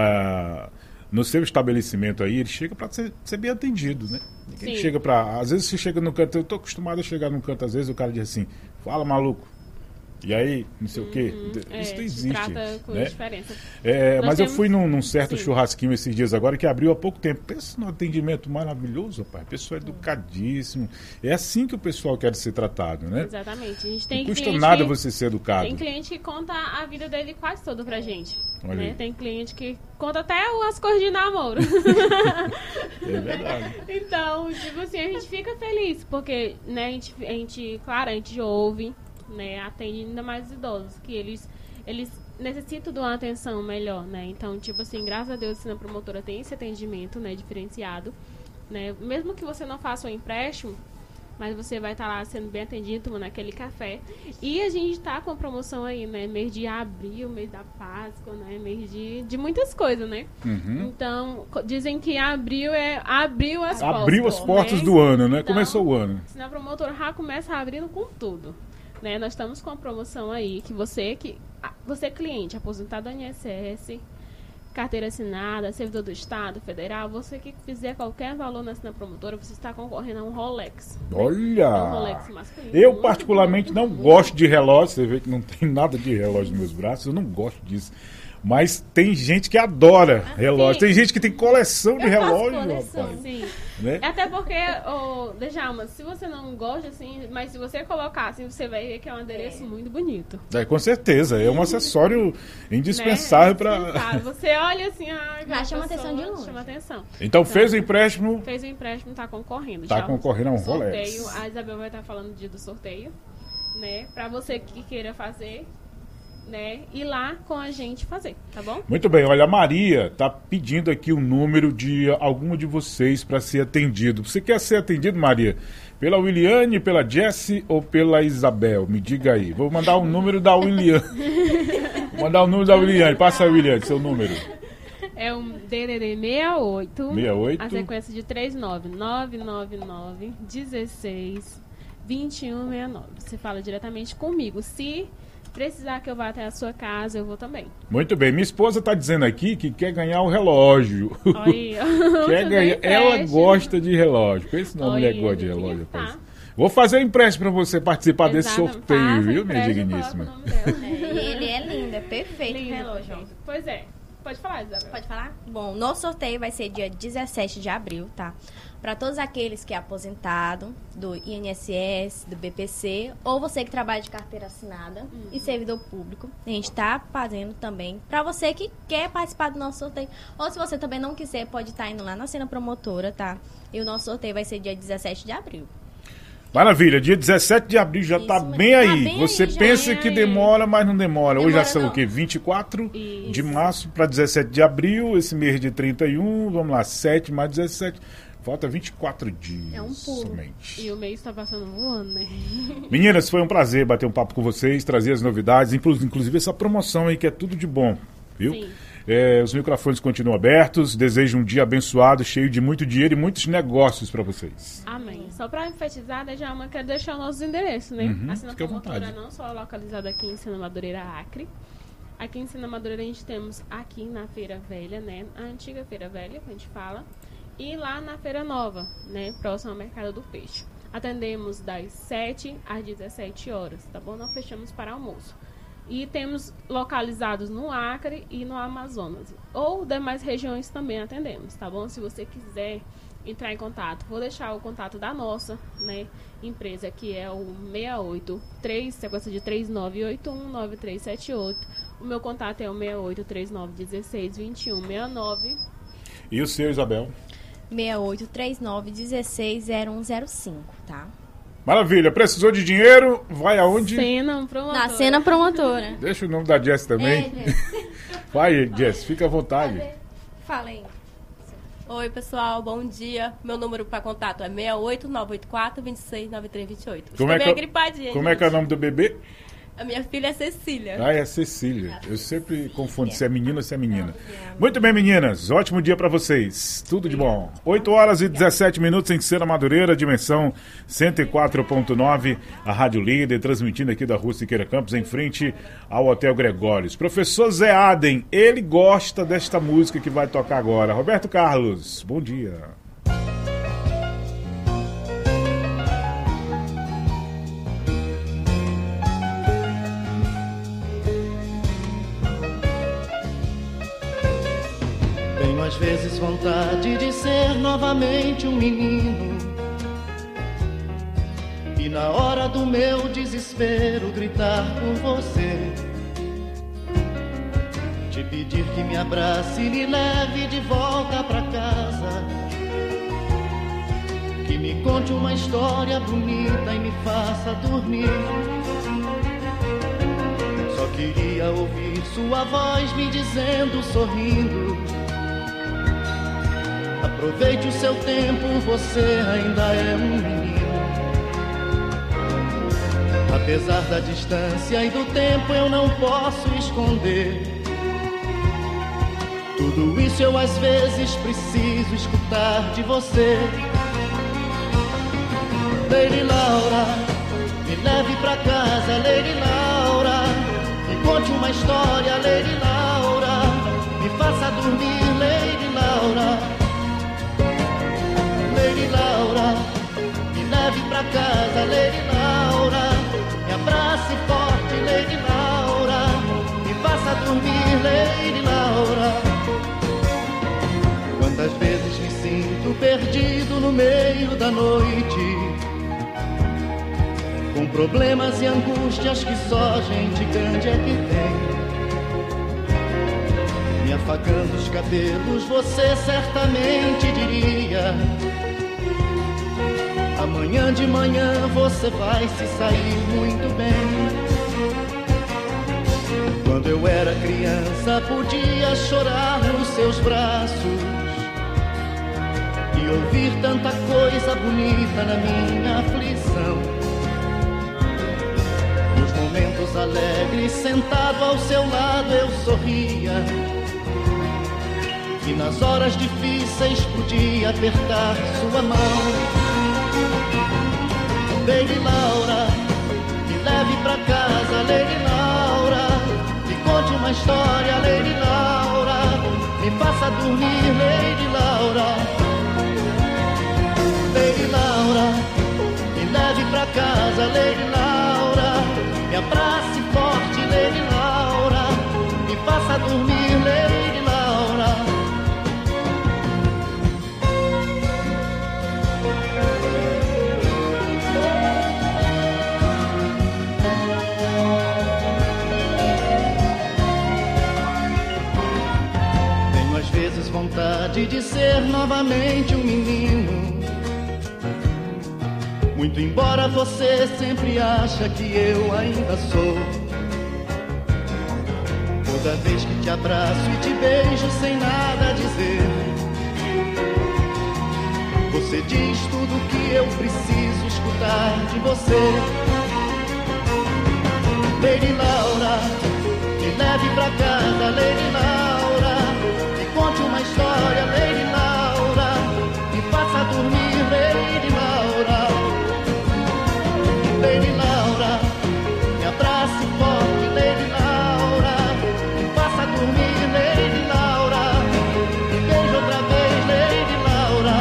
no seu estabelecimento aí, ele chega para ser bem atendido, né? Ninguém chega para... Às vezes você chega no canto, eu tô acostumado a chegar no canto, às vezes o cara diz assim, fala, maluco. E aí, não sei o quê. Isso não existe. Trata com né? diferença. Mas eu fui num certo churrasquinho esses dias agora, que abriu há pouco tempo. Pensa num atendimento maravilhoso, rapaz. Pessoal educadíssimo. É assim que o pessoal quer ser tratado, né? Exatamente. A gente tem não custa nada você ser educado. Tem cliente que conta a vida dele quase toda pra gente. Né? Tem cliente que conta até as coisas de namoro. É verdade. Então, tipo assim, a gente fica feliz, porque, né, a gente ouve, né, atende ainda mais os idosos, que eles necessitam de uma atenção melhor, né? Então, tipo assim, graças a Deus, a promotora tem esse atendimento, né, diferenciado, né? Mesmo que você não faça um empréstimo, mas você vai estar lá sendo bem atendido, tomando aquele café. E a gente está com promoção aí, né? Mês de abril, mês da Páscoa, né? Mês de muitas coisas, né? Então, dizem que abril abriu as portas. Abriu as portas, né? Do ano, né? Então, começou o ano. Se na promotora já começa abrindo com tudo. Né, nós estamos com a promoção aí que você cliente, aposentado do INSS, carteira assinada, servidor do Estado, federal, você que fizer qualquer valor na promotora, você está concorrendo a um Rolex. Olha! Um Rolex masculino. Eu particularmente não gosto de relógio, você vê que não tem nada de relógio nos meus braços, eu não gosto disso. Mas tem gente que adora relógio. Tem gente que tem coleção de relógio, rapaz. Sim. Né? Até porque, Djalma, se você não gosta, assim, mas se você colocar assim, você vai ver que é um adereço muito bonito. Com certeza. É um acessório indispensável, né? Para... Você olha assim, já chama atenção de longe. Chama atenção. Então fez o empréstimo. Fez o empréstimo, tá concorrendo. Tá concorrendo a um Rolex. Sorteio, a Isabel vai estar falando do dia do sorteio, né? Pra você que queira fazer, né, ir lá com a gente fazer, tá bom? Muito bem, olha, a Maria tá pedindo aqui o número de algum de vocês para ser atendido. Você quer ser atendido, Maria? Pela Williane, pela Jessie ou pela Isabel? Me diga aí. Vou mandar o número da Williane. Vou mandar o número da Williane. Passa aí, Williane, seu número. É um DDD 68. 68. A sequência de 39999 16 2169. Você fala diretamente comigo. Se precisar que eu vá até a sua casa, eu vou também. Muito bem. Minha esposa tá dizendo aqui que quer ganhar o relógio. Olha, quer ganhar. Ela gosta de relógio. Pensa numa mulher que gosta de relógio. Vou fazer um empréstimo para você participar desse sorteio, viu, minha digníssima? Ele é lindo, é perfeito o relógio. Pois é. Pode falar, Isabel. Pode falar? Bom, nosso sorteio vai ser dia 17 de abril, tá? Para todos aqueles que é aposentado do INSS, do BPC, ou você que trabalha de carteira assinada e servidor público, a gente tá fazendo também. Para você que quer participar do nosso sorteio, ou se você também não quiser, pode estar indo lá na Cena Promotora, tá? E o nosso sorteio vai ser dia 17 de abril. Maravilha, dia 17 de abril já está bem aí. Bem você aí, pensa que demora, mas não demora. Hoje já são o quê? 24 de março para 17 de abril, esse mês de 31, vamos lá, 7 mais 17. Falta 24 dias. É um pulo. Somente. E o mês está passando voando, né? Meninas, foi um prazer bater um papo com vocês, trazer as novidades, inclusive essa promoção aí que é tudo de bom, viu? Sim. Os microfones continuam abertos. Desejo um dia abençoado, cheio de muito dinheiro e muitos negócios para vocês. Amém. Só para enfatizar, Djalma, quero deixar os nossos endereços, né? A Cena Promotora não só localizada aqui em Sena Madureira, Acre. Aqui em Sena Madureira a gente temos aqui na Feira Velha, né? A antiga Feira Velha, que a gente fala. E lá na Feira Nova, né? Próximo ao Mercado do Peixe. Atendemos das 7 às 17 horas, tá bom? Não fechamos para almoço. E temos localizados no Acre e no Amazonas. Ou demais regiões também atendemos, tá bom? Se você quiser entrar em contato, vou deixar o contato da nossa, né, empresa, que é o 683, sequência de 3981-9378. O meu contato é o 6839162169. E o seu, Isabel? 6839160105, tá? Maravilha, precisou de dinheiro, vai aonde? Cena Promotora. Na Cena Promotora. Deixa o nome da Jess também. Vai, Jess, fica à vontade. Fala aí. Oi, pessoal, bom dia. Meu número para contato é 68984-269328. Estou meio gripadinha. Como é que é o nome do bebê? A minha filha é Cecília. Ah, é Cecília. Eu sempre confundo se é menino ou se é menina. Muito bem, meninas. Ótimo dia para vocês. Tudo de bom. 8 horas e 17 minutos em Cena Madureira, dimensão 104.9, a Rádio Líder, transmitindo aqui da Rua Siqueira Campos, em frente ao Hotel Gregórios. Professor Zé Aden, ele gosta desta música que vai tocar agora. Roberto Carlos, bom dia. Às vezes vontade de ser novamente um menino, e na hora do meu desespero gritar por você, te pedir que me abrace e me leve de volta pra casa, que me conte uma história bonita e me faça dormir. Só queria ouvir sua voz me dizendo, sorrindo: aproveite o seu tempo, você ainda é um menino. Apesar da distância e do tempo, eu não posso esconder. Tudo isso eu às vezes preciso escutar de você. Lady Laura, me leve pra casa, Lady Laura. Me conte uma história, Lady Laura. Me faça dormir, Lady Laura. Lady Laura, me leve pra casa, Lady Laura. Me abrace forte, Lady Laura. Me faça dormir, Lady Laura. Quantas vezes me sinto perdido no meio da noite, com problemas e angústias que só gente grande é que tem. Me afagando os cabelos, você certamente diria: amanhã de manhã você vai se sair muito bem. Quando eu era criança podia chorar nos seus braços e ouvir tanta coisa bonita na minha aflição. Nos momentos alegres, sentado ao seu lado eu sorria, e nas horas difíceis podia apertar sua mão. Lady Laura, me leve pra casa, Lady Laura, me conte uma história, Lady Laura, me faça dormir, Lady Laura. Lady Laura, me leve pra casa, Lady Laura, me abrace forte, Lady Laura, me faça dormir, Lady Laura. Tenho às vezes vontade de ser novamente um menino, muito embora você sempre acha que eu ainda sou. Toda vez que te abraço e te beijo sem nada dizer, você diz tudo que eu preciso escutar de você. Lady Laura, me leve pra casa, Lady Laura, me conte uma história, Lady Laura, me faça dormir, Lady Laura. Lady Laura, me abrace forte, Lady Laura, me faça dormir, Lady Laura, me beije outra vez, Lady Laura.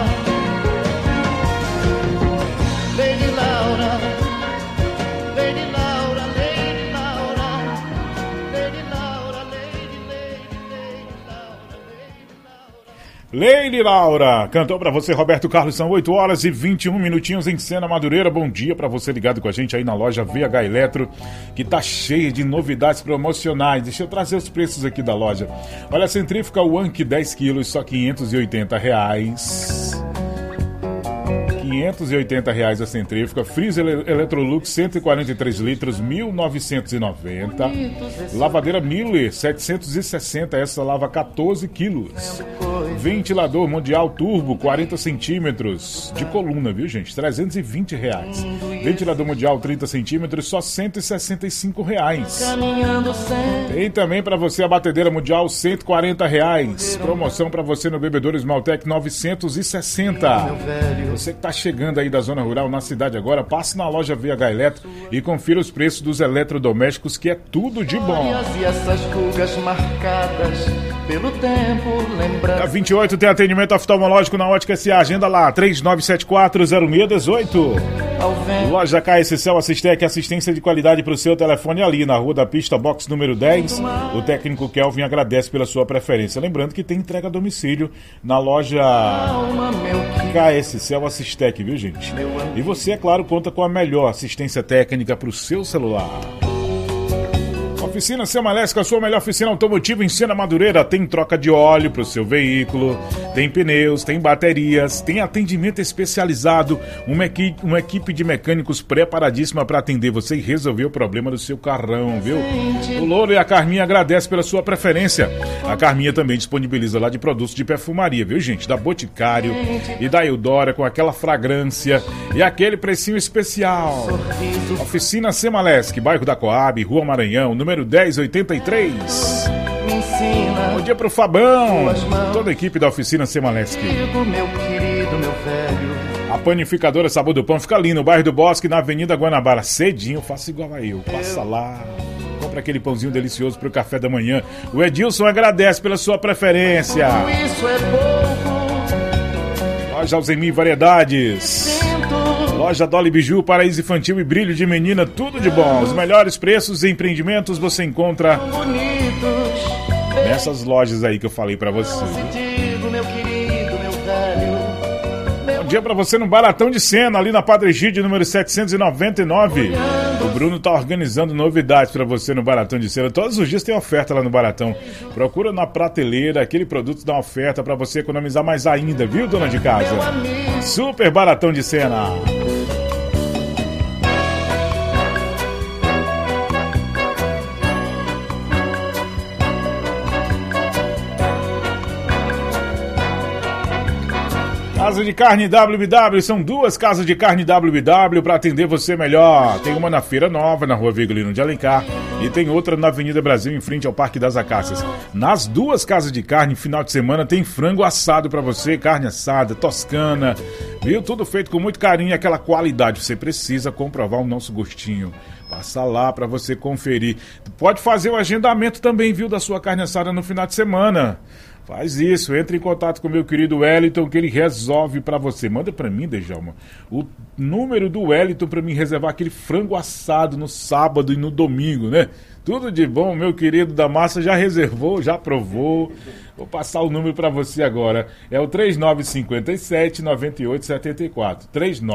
Lady Laura, Lady Laura, Lady Laura, Lady Laura, Lady Laura, cantou pra você Roberto Carlos, são 8 horas e 21 minutinhos em Sena Madureira. Bom dia pra você ligado com a gente aí na loja VH Eletro, que tá cheia de novidades promocionais. Deixa eu trazer os preços aqui da loja. Olha, a centrífuga Wank 10 quilos, só R$580. R$580 a centrífuga. Freezer Electrolux 143 litros, 1.990. Lavadeira Miller 760, essa lava 14 quilos. Ventilador Mundial Turbo 40 centímetros de coluna, viu gente? R$320. Ventilador Mundial 30 centímetros, só R$165. Tem também para você a batedeira Mundial R$140. Promoção para você no bebedouro Esmaltec 960. Você que tá chegando aí da zona rural na cidade agora, passe na loja VH Eletro e confira os preços dos eletrodomésticos, que é tudo de bom. E essas rugas marcadas pelo tempo, Dia 28 tem atendimento oftalmológico na Ótica SA. Agenda lá, 39740618. Loja KSCel Assistec, assistência de qualidade para o seu telefone ali na Rua da Pista, box número 10. O técnico Kelvin agradece pela sua preferência. Lembrando que tem entrega a domicílio na loja KSCel Assistec, viu gente? E você, é claro, conta com a melhor assistência técnica para o seu celular. Oficina Semalesc, a sua melhor oficina automotiva em Sena Madureira. Tem troca de óleo para o seu veículo, tem pneus, tem baterias, tem atendimento especializado, uma equipe de mecânicos preparadíssima para atender você e resolver o problema do seu carrão, viu? O Louro e a Carminha agradecem pela sua preferência. A Carminha também disponibiliza lá de produtos de perfumaria, viu gente? Da Boticário e da Eudora, com aquela fragrância e aquele precinho especial. Oficina Semalesc, bairro da Coab, Rua Maranhão, número 1083. Bom dia pro Fabão, toda a equipe da Oficina Semalesc. A panificadora Sabor do Pão fica ali no bairro do Bosque, na Avenida Guanabara. Cedinho, faça igual a eu, passa lá, compra aquele pãozinho delicioso pro café da manhã. O Edilson agradece pela sua preferência. Loja Alzemir Variedades, loja Dolly Biju, paraíso infantil e brilho de menina, tudo de bom. Os melhores preços e empreendimentos você encontra nessas lojas aí que eu falei pra você. Bom dia pra você no Baratão de Sena, ali na Padre Egídio, número 799. O Bruno tá organizando novidades pra você no Baratão de Sena. Todos os dias tem oferta lá no Baratão. Procura na prateleira, aquele produto dá oferta pra você economizar mais ainda, viu, dona de casa? Super Baratão de Sena. Casa de Carne WW, são 2 casas de carne WW para atender você melhor. Tem uma na Feira Nova, na Rua Virgulino de Alencar, e tem outra na Avenida Brasil, em frente ao Parque das Acácias. Nas 2 casas de carne, final de semana, tem frango assado para você, carne assada, toscana, viu? Tudo feito com muito carinho e aquela qualidade. Você precisa comprovar o nosso gostinho. Passa lá para você conferir. Pode fazer o agendamento também, viu, da sua carne assada no final de semana. Faz isso, entre em contato com o meu querido Wellington, que ele resolve pra você. Manda pra mim, Dejalma, o número do Wellington pra mim reservar aquele frango assado no sábado e no domingo, né? Tudo de bom, meu querido da massa, já reservou, já provou. Vou passar o número pra você agora. É o 3957-9874.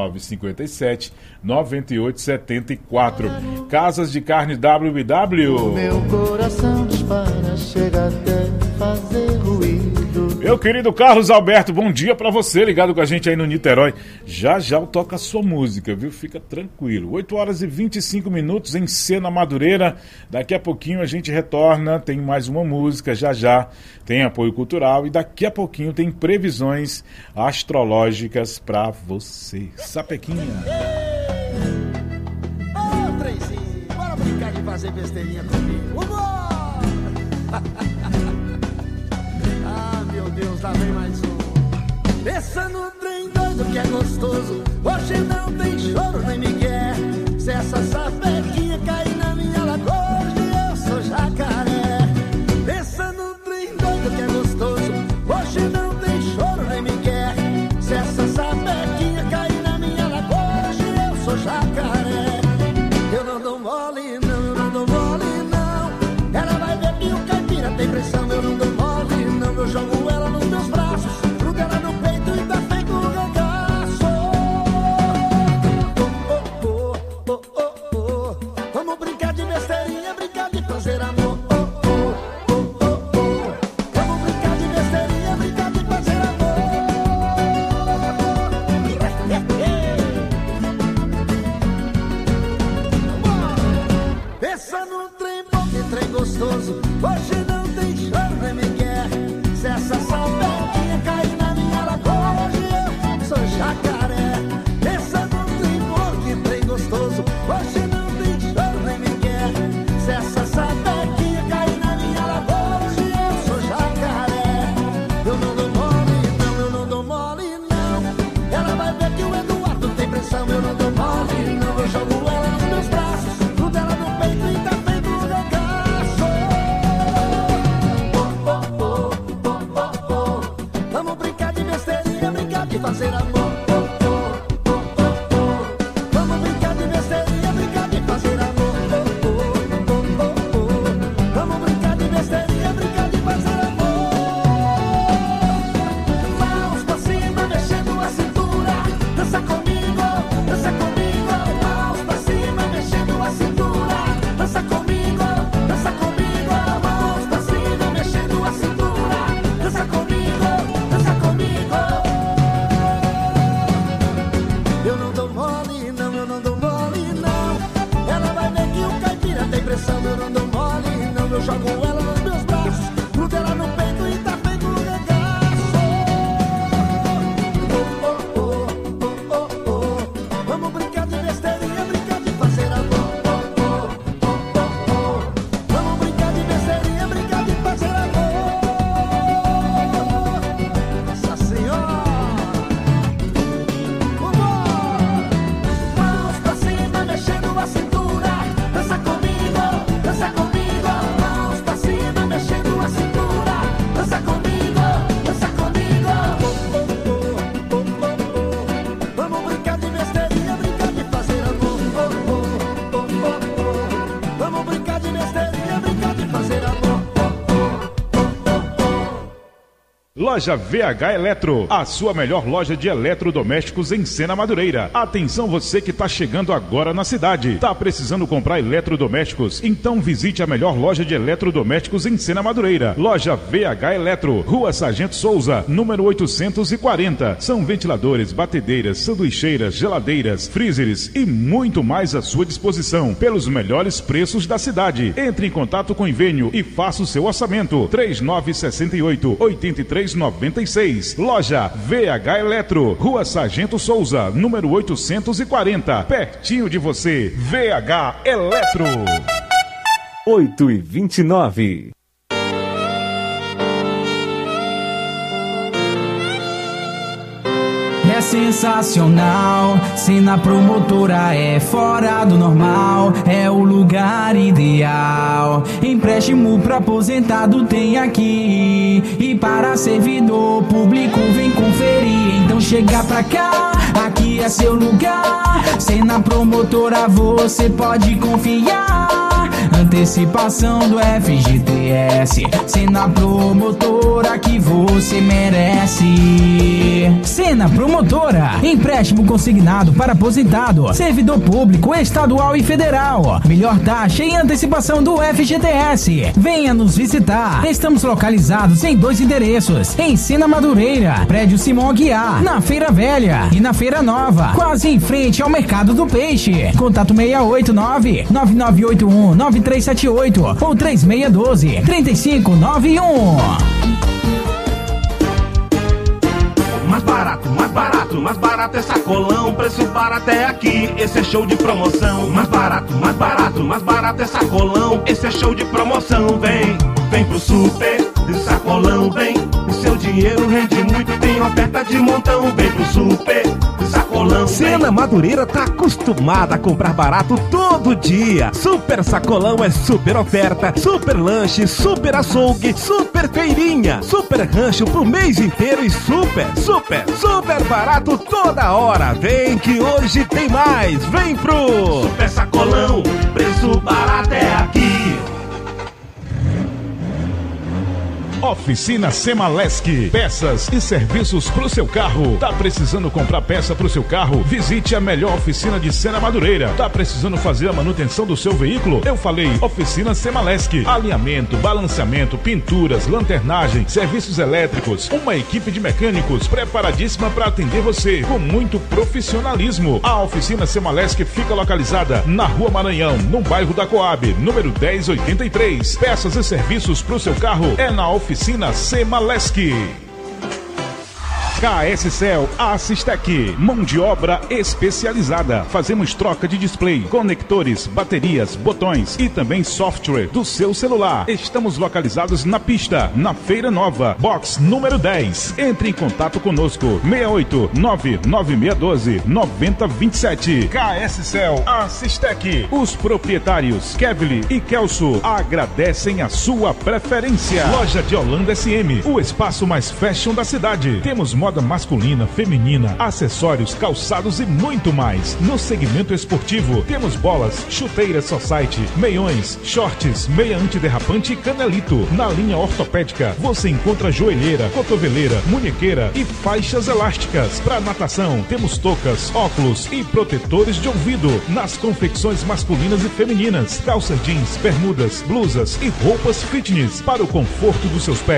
3957-9874. Casas de Carne WW. Meu coração dispara, chega até fazer ruído. Meu querido Carlos Alberto, bom dia pra você, ligado com a gente aí no Niterói. Já já eu toco a sua música, viu? Fica tranquilo. 8 horas e 25 minutos em Sena Madureira. Daqui a pouquinho a gente retorna, tem mais uma música, já já tem apoio cultural e daqui a pouquinho tem previsões astrológicas pra você. Sapequinha. Ô, Trenzinho, bora brincar de fazer besteirinha comigo. Vambora! Ah, meu Deus, lá vem mais um. Pensa no trem doido que é gostoso. Hoje não tem choro nem migué. Se essa sapequinha cair na minha lagoa, hoje eu sou jacaré. Pensa no trem doido que é gostoso. Hoje não tem choro nem migué. Se essa sapequinha cair na minha lagoa, hoje eu sou jacaré. Eu não dou mole não, eu não dou mole não. Ela vai ver que o caipira tem pressão. Eu não dou mole não, eu jogo ela nos meus braços, grudo ela no peito e tá feito um regaço. Vamos brincar de besteirinha, brincar de fazer amor. Vamos brincar de besteirinha, brincar de fazer amor. Pensa num trem bom, que trem gostoso. Hoje não tem choro nem migué. Se essa sapequinha cair na minha lagoa, hoje eu sou jacaré. Pensa num trem bom, que trem gostoso. Hoje não tem choro nem migué. Se essa sapequinha cair na minha lagoa, hoje eu sou jacaré. Eu não dou mole não, eu não dou mole não. Ela vai ver que o Eduardo tem pressão. Eu não dou mole não, eu jogo ela nos meus braços, grudo ela no peito e tá feito um regaço. Vamos brincar de besteirinha, brincar de fazer amor. Vamos brincar de besteirinha, brincar de fazer amor. Vamos brincar de besteirinha, brincar de fazer amor. Mãos pra cima, mexendo a cintura. Dança comigo, dança comigo. Mãos pra cima, mexendo a cintura. Dança comigo, dança comigo. Mãos pra cima, mexendo a cintura. Dança comigo, dança comigo. Eu não dou mole não, eu não dou mole não. Ela vai ver que o caipira tem pressão. Eu não dou mole não, eu jogo ela nos meus braços, grudo ela no peito e tá feito um regaço. Vamos brincar de besteirinha, brincar de fazer amor. Vamos brincar de besteirinha, brincar de fazer amor. Nossa Senhora. Mãos pra cima, mexendo a cintura. Dança comigo, dança comigo. Mãos pra cima, mexendo a cintura. Dança comigo, dança comigo. Vamos brincar de besteirinha, brincar de fazer amor. Vamos brincar de besteirinha, brincar de fazer amor. Loja VH Eletro, a sua melhor loja de eletrodomésticos em Sena Madureira. Atenção você que está chegando agora na cidade. Tá precisando comprar eletrodomésticos? Então visite a melhor loja de eletrodomésticos em Sena Madureira. Loja VH Eletro, Rua Sargento Souza, número 840. São ventiladores, batedeiras, sanduicheiras, geladeiras, freezers e muito mais à sua disposição, pelos melhores preços da cidade. Entre em contato com o Invênio e faça o seu orçamento. 3968-83 3396. Loja VH Eletro, Rua Sargento Souza, número 840, pertinho de você. VH Eletro. 8h29. É sensacional, Sena Promotora é fora do normal, é o lugar ideal. Empréstimo pra aposentado tem aqui, e para servidor público vem conferir. Então chega pra cá, aqui é seu lugar. Sena Promotora você pode confiar. Antecipação do FGTS, Sena Promotora que você merece. Sena Promotora, empréstimo consignado para aposentado, servidor público estadual e federal. Melhor taxa e antecipação do FGTS. Venha nos visitar. Estamos localizados em 2 endereços: em Sena Madureira, prédio Simão Aguiar, na Feira Velha, e na Feira Nova, quase em frente ao Mercado do Peixe. Contato 689-9981-9378 ou 3612-3591. Mais barato é sacolão, preço barato é aqui, esse é show de promoção. Mais barato é sacolão, esse é show de promoção. Vem pro super, de sacolão, vem, o seu dinheiro rende muito, tem oferta de montão. Vem pro super, de sacolão, vem. Sena Madureira tá acostumada a comprar barato todo dia. Super sacolão é super oferta, super lanche, super açougue, super feirinha, super rancho pro mês inteiro e super barato toda hora. Vem que hoje tem mais, vem pro Super Sacolão, preço barato é aqui. Oficina Semalesc, peças e serviços pro seu carro. Tá precisando comprar peça pro seu carro? Visite a melhor oficina de Sena Madureira. Tá precisando fazer a manutenção do seu veículo? Eu falei, Oficina Semalesc. Alinhamento, balanceamento, pinturas, lanternagem, serviços elétricos. Uma equipe de mecânicos preparadíssima para atender você com muito profissionalismo. A Oficina Semalesc fica localizada na Rua Maranhão, no bairro da Coab, número 1083. Peças e serviços pro seu carro é na Oficina Semalesc. KS Cell Assistec, mão de obra especializada. Fazemos troca de display, conectores, baterias, botões e também software do seu celular. Estamos localizados na pista, na Feira Nova, box número 10. Entre em contato conosco, 689-9612-9027. KS Cell Assistec. Os proprietários Kevly e Kelso agradecem a sua preferência. Loja de Holanda SM, o espaço mais fashion da cidade. Temos moda masculina, feminina, acessórios, calçados e muito mais. No segmento esportivo, temos bolas, chuteiras society, meiões, shorts, meia antiderrapante e canelito. Na linha ortopédica, você encontra joelheira, cotoveleira, munhequeira e faixas elásticas. Para natação, temos toucas, óculos e protetores de ouvido. Nas confecções masculinas e femininas, calça jeans, bermudas, blusas e roupas fitness para o conforto dos seus pés.